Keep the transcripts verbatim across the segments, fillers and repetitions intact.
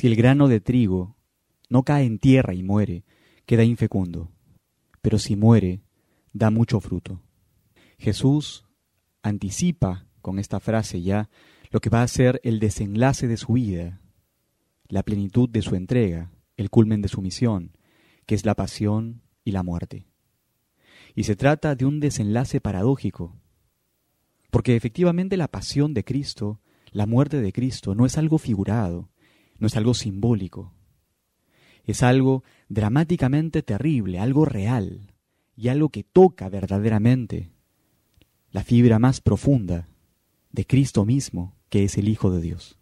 Si el grano de trigo no cae en tierra y muere, queda infecundo, pero si muere, da mucho fruto. Jesús anticipa con esta frase ya lo que va a ser el desenlace de su vida, la plenitud de su entrega, el culmen de su misión, que es la pasión y la muerte. Y se trata de un desenlace paradójico, porque efectivamente la pasión de Cristo, la muerte de Cristo, no es algo figurado, no es algo simbólico. Es algo dramáticamente terrible, algo real, y algo que toca verdaderamente la fibra más profunda de Cristo mismo, que es el Hijo de Dios.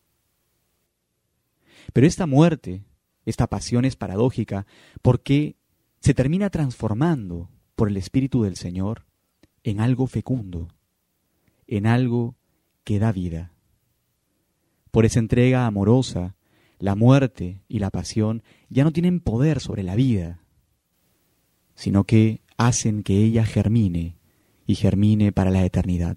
Pero esta muerte, esta pasión es paradójica porque se termina transformando por el Espíritu del Señor en algo fecundo, en algo que da vida. Por esa entrega amorosa, la muerte y la pasión ya no tienen poder sobre la vida, sino que hacen que ella germine y germine para la eternidad.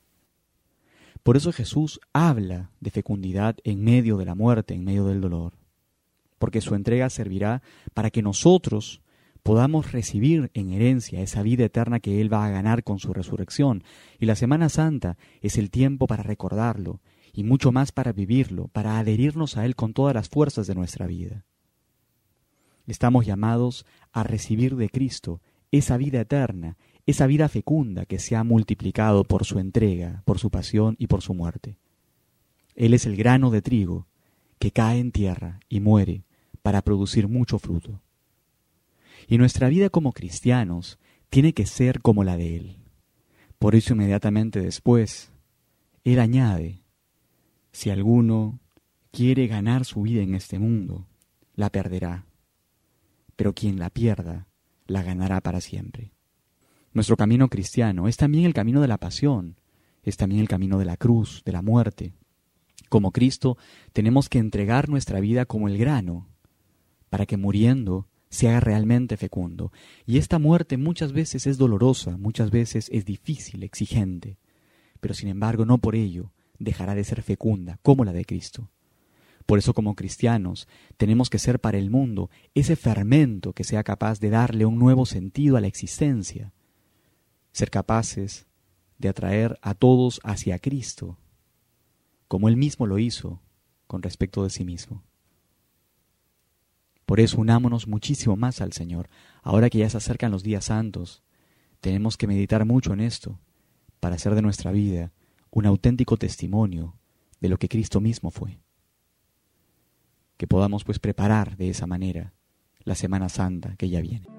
Por eso Jesús habla de fecundidad en medio de la muerte, en medio del dolor, porque su entrega servirá para que nosotros podamos recibir en herencia esa vida eterna que Él va a ganar con su resurrección. Y la Semana Santa es el tiempo para recordarlo, y mucho más para vivirlo, para adherirnos a Él con todas las fuerzas de nuestra vida. Estamos llamados a recibir de Cristo esa vida eterna, esa vida fecunda que se ha multiplicado por su entrega, por su pasión y por su muerte. Él es el grano de trigo que cae en tierra y muere para producir mucho fruto. Y nuestra vida como cristianos tiene que ser como la de Él. Por eso inmediatamente después, Él añade: si alguno quiere ganar su vida en este mundo, la perderá, pero quien la pierda, la ganará para siempre. Nuestro camino cristiano es también el camino de la pasión, es también el camino de la cruz, de la muerte. Como Cristo, tenemos que entregar nuestra vida como el grano, para que muriendo se haga realmente fecundo. Y esta muerte muchas veces es dolorosa, muchas veces es difícil, exigente, pero sin embargo no por ello dejará de ser fecunda, como la de Cristo. Por eso como cristianos tenemos que ser para el mundo ese fermento que sea capaz de darle un nuevo sentido a la existencia, ser capaces de atraer a todos hacia Cristo, como Él mismo lo hizo con respecto de sí mismo. Por eso unámonos muchísimo más al Señor. Ahora que ya se acercan los días santos, tenemos que meditar mucho en esto para hacer de nuestra vida un auténtico testimonio de lo que Cristo mismo fue. Que podamos pues preparar de esa manera la Semana Santa que ya viene.